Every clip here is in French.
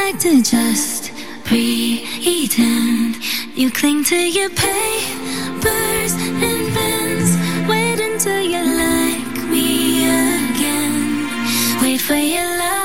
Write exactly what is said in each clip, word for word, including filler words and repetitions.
like to just pretend. You cling to your papers and pens. Wait until you like me again. Wait for your love.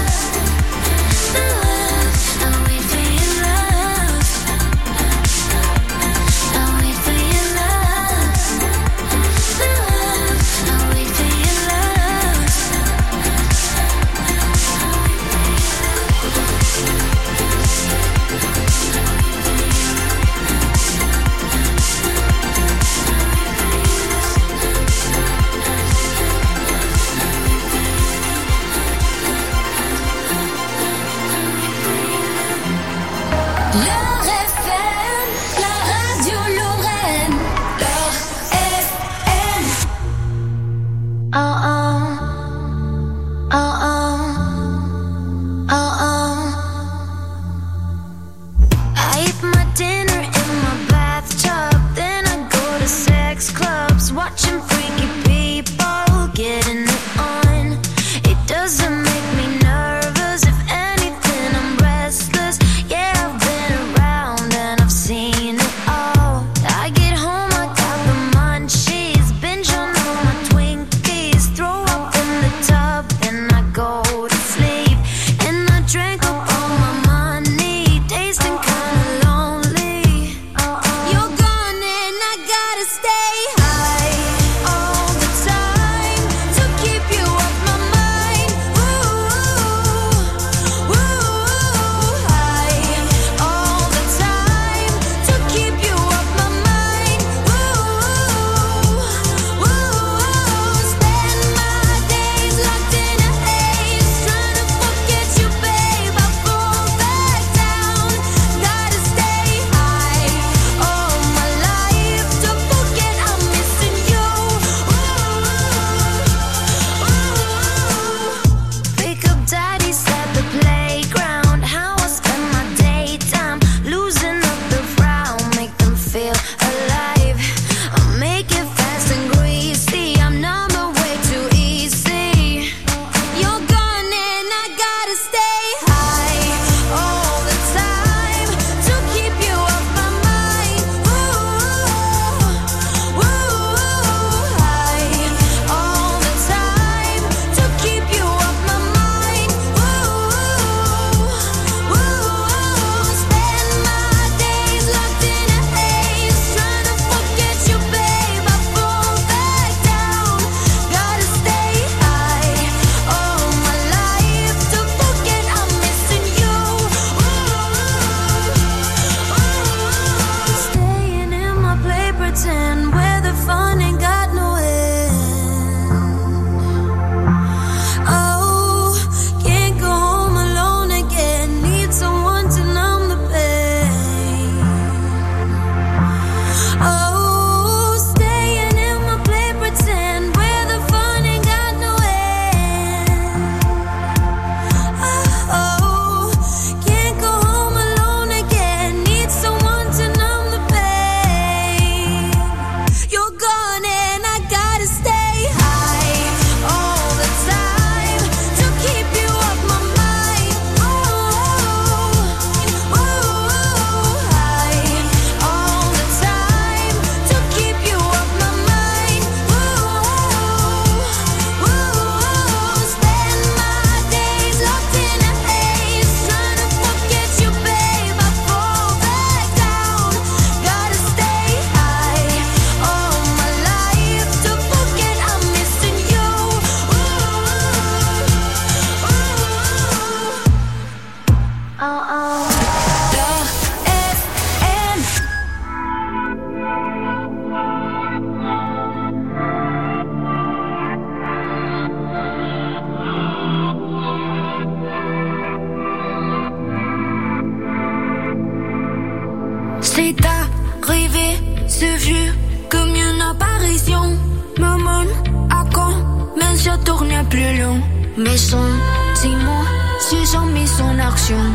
Mes sentiments se son mis en acción.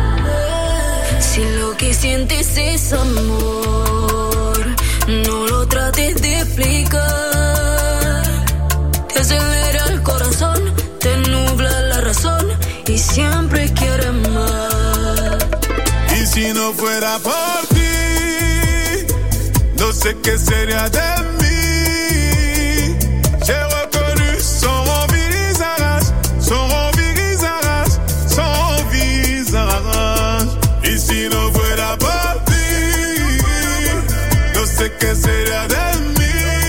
Si lo que sientes es amor, no lo trates de explicar. Te acelera el corazón, te nubla la razón y siempre quieres más. no fuera por ti, no sé qué sería de mí. J'ai reconnu son visage, son visage, son visage. Y si no fuera por ti, no sé qué sería de mí.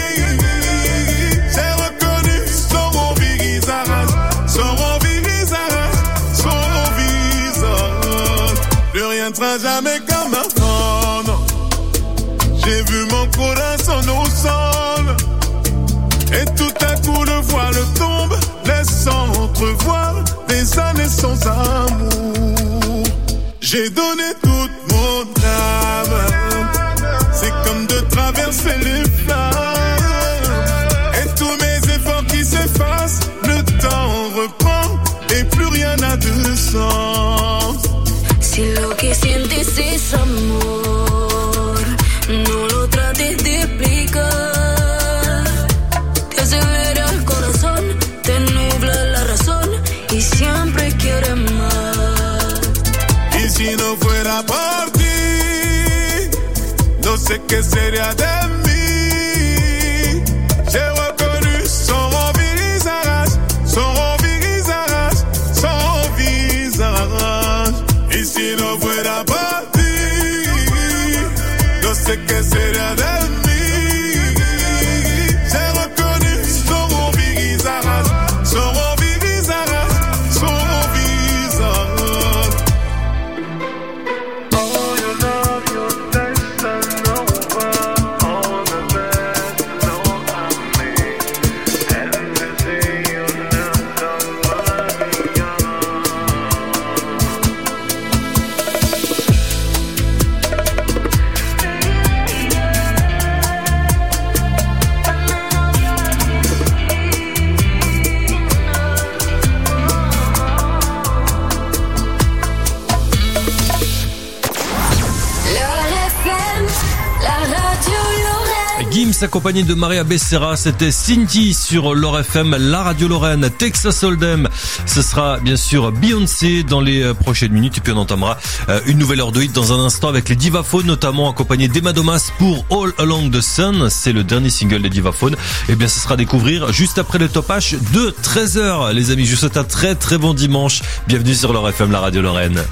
J'ai reconnu son visage, son visage, son visage. Plus rien ne sera jamais comme avant, non. J'ai vu mon corazon au sol, et tout à coup le voile tombe, laissant entrevoir des années sans amour. J'ai donné toute mon âme, c'est comme de traverser les flammes, et tous mes efforts qui s'effacent, le temps reprend, et plus rien n'a de sens. Si lo que sientes es amor, no lo trates de explicar. Te acelera el corazón, te nubla la razón y siempre quieres más. Y si no fuera por ti, no sé qué sería de mí. J'ai reconnu son visage, son visage, son visage. Y si no fuera por ti, no sé qué sería de mí. J'ai reconnu son visage, son visage, son visage. Oh, you love your taste and over all the best know of me. And to see you love somebody young. Gims accompagné de Maria Becerra, c'était Cindy sur Lore F M, la radio Lorraine. Texas Hold'em, ce sera bien sûr Beyoncé dans les prochaines minutes, et puis on entamera une nouvelle heure de hit dans un instant avec les Divaphones, notamment accompagné d'Emma Domas pour All Along the Sun. C'est le dernier single des Divaphones. Et bien ce sera à découvrir juste après le Top H de treize heures. Les amis, je vous souhaite un très très bon dimanche. Bienvenue sur Lore F M, la radio Lorraine.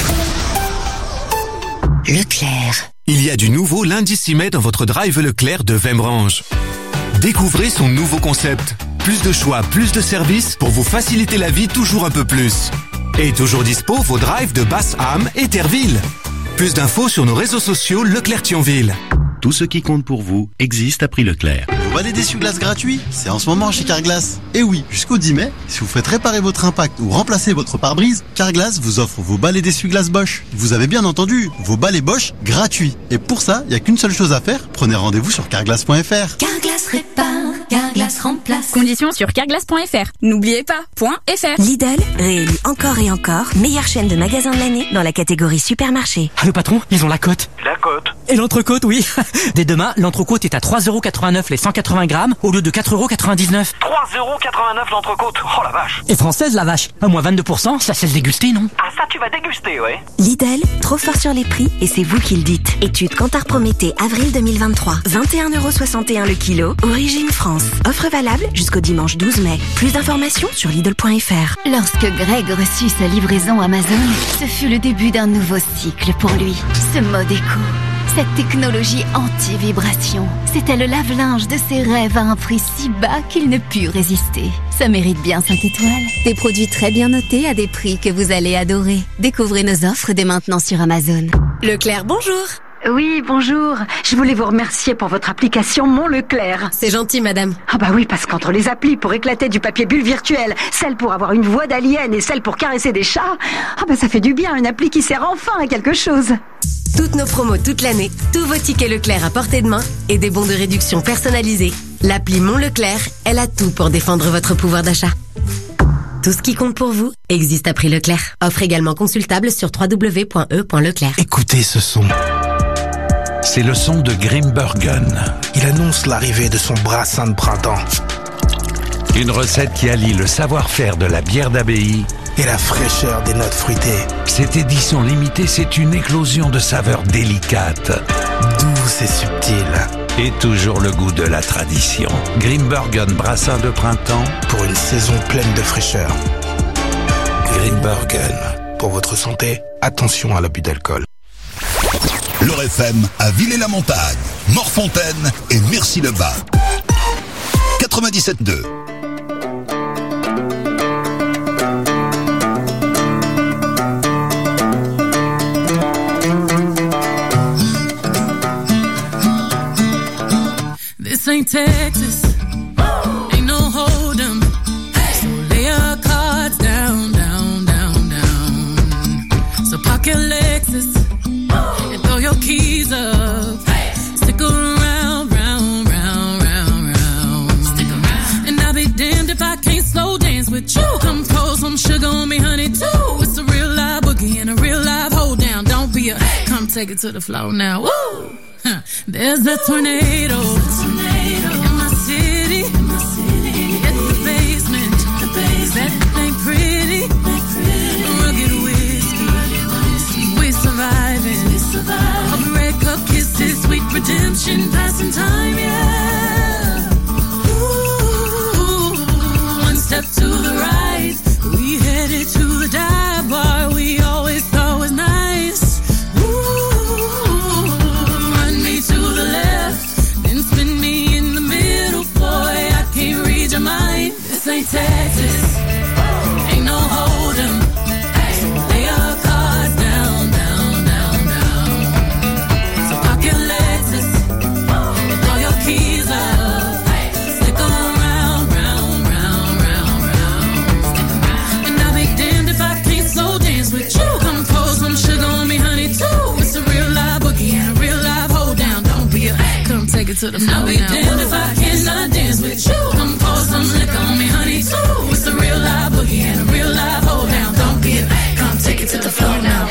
Leclerc. Il y a du nouveau lundi six mai dans votre drive Leclerc de Vemrange. Découvrez son nouveau concept. Plus de choix, plus de services pour vous faciliter la vie toujours un peu plus. Et toujours dispo vos drives de Basse-Ham et Terreville. Plus d'infos sur nos réseaux sociaux Leclerc-Thionville. Tout ce qui compte pour vous existe à prix Leclerc. Vous balai d'essuie-glace gratuit, c'est en ce moment chez Carglass. Et oui, jusqu'au dix mai, si vous faites réparer votre impact ou remplacer votre pare-brise, Carglass vous offre vos balais d'essuie-glace Bosch. Vous avez bien entendu, vos balais Bosch gratuits. Et pour ça, il n'y a qu'une seule chose à faire, prenez rendez-vous sur carglass point f r. Carglass répare, Carglass remplace. Conditions sur carglass point f r. N'oubliez pas, .fr. Lidl, réélu encore et encore, meilleure chaîne de magasins de l'année dans la catégorie supermarché. Ah, le patron, ils ont la cote. La cote. Et l'entrecôte, oui. Dès demain, l'entrecôte est à trois euros quatre-vingt-neuf les cent quatre-vingts grammes au lieu de quatre euros quatre-vingt-dix-neuf. trois euros quatre-vingt-neuf l'entrecôte. Oh la vache. Et française, la vache. À moins vingt-deux pour cent, ça c'est se déguster, non? Ah, ça tu vas déguster, ouais. Lidl, trop fort sur les prix et c'est vous qui le dites. Étude Kantar Prométhée, avril deux mille vingt-trois. vingt et un euros soixante et un le kilo. Origine France. Offre valable jusqu'au dimanche douze mai. Plus d'informations sur Lidl point f r. Lorsque Greg reçut sa livraison Amazon, ce fut le début d'un nouveau cycle pour lui. Ce mode éco. Cette technologie anti-vibration, c'était le lave-linge de ses rêves à un prix si bas qu'il ne put résister. Ça mérite bien cinq étoiles. Des produits très bien notés à des prix que vous allez adorer. Découvrez nos offres dès maintenant sur Amazon. Leclerc, bonjour. Oui, bonjour. Je voulais vous remercier pour votre application Mon Leclerc. C'est gentil, madame. Ah bah oui, parce qu'entre les applis pour éclater du papier bulle virtuel, celle pour avoir une voix d'alien et celle pour caresser des chats, ah bah ça fait du bien, une appli qui sert enfin à quelque chose. Toutes nos promos toute l'année, tous vos tickets Leclerc à portée de main et des bons de réduction personnalisés. L'appli Mon Leclerc, elle a tout pour défendre votre pouvoir d'achat. Tout ce qui compte pour vous existe à prix Leclerc. Offre également consultable sur w w w point e point leclerc. Écoutez ce son. C'est le son de Grimbergen. Il annonce l'arrivée de son brassin de printemps. Une recette qui allie le savoir-faire de la bière d'abbaye et la fraîcheur des notes fruitées. Cette édition limitée, c'est une éclosion de saveurs délicates, douces et subtiles. Et toujours le goût de la tradition. Grimbergen brassin de printemps pour une saison pleine de fraîcheur. Grimbergen. Pour votre santé, attention à l'abus d'alcool. L'Or F M à Villers-la-Montagne, Morfontaine et Mercy-le-Bas. quatre-vingt-dix-sept deux. This ain't Texas, ain't no hold 'em. So lay your cards down, down, down, down. So park your Lexus and throw your keys up. Stick around, round, round, round, round. Stick around. And I'll be damned if I can't slow dance with you. Come pour some sugar on me, honey, too. It's a real live boogie and a real live hold down. Don't be a, come take it to the floor now. Woo! Huh. There's a tornado, tornado in my city, in my city. At the basement, the basement. That ain't pretty, ain't pretty. Rugged whiskey, rugged whiskey. We're surviving, we're surviving. A red cup kisses, sweet redemption, passing time, yeah. Ooh, one step to the right, we headed to the dive bar we always thought was nice. This ain't Texas, ain't no hold 'em. Lay your cards down, down, down, down. So park your Lexus and throw your keys up. Stick around, round, round, round, round. And I'll be damned if I can't slow dance with you. Come pour some sugar on me, honey, too. It's a real live boogie and a real live hold down. Don't be a, come take it to the floor. I'll be damned if I cannot dance with you. Come pour some liquor on me, honey, too. It's a real live boogie and a real live hold down. Don't be a, come take it to the floor now.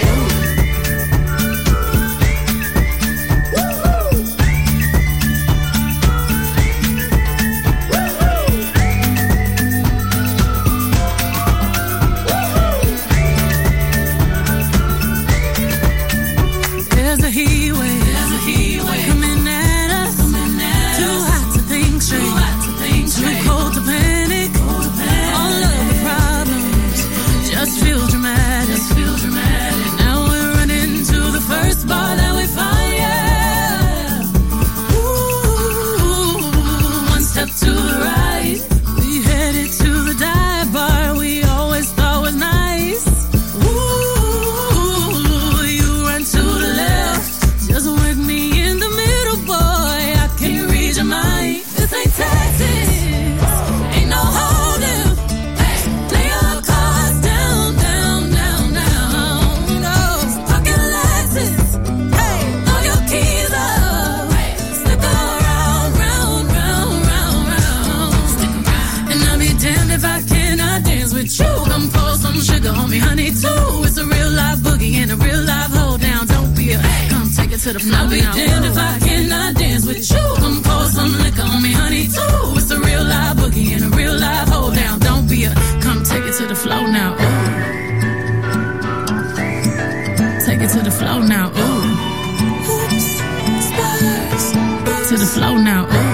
There's a heat wave, there's a heat wave coming at us, coming at too us. Hot to think straight, too hot to think straight. Too cold to panic, cold to panic. All of the problems just feel dramatic, just feel dramatic. Now we're running to the first bar that we find, yeah. Ooh, one step to the right, we headed to the dive bar we always thought was nice. Ooh, you run to the left, just with me in the middle, boy. I can't read your mind. This ain't Texas, ain't no holding. Lay your cards down, down, down, down. No, park your Lexus, hey, throw your keys up. Stick around, round, round, round, round. Stick around. And I'll be damned if I cannot dance with you. Come pour some sugar on me, honey, too. It's a real live boogie and a real live hold down. Don't be a, come take it to the floor. I'll be damned if I cannot dance with you. Come pour some liquor on me, honey, too. It's a real live boogie and a real live hold down. Don't be a, come take it to the floor now. Ooh. Take it to the floor now. Ooh. Oops. Spurs. To the floor now. Ooh.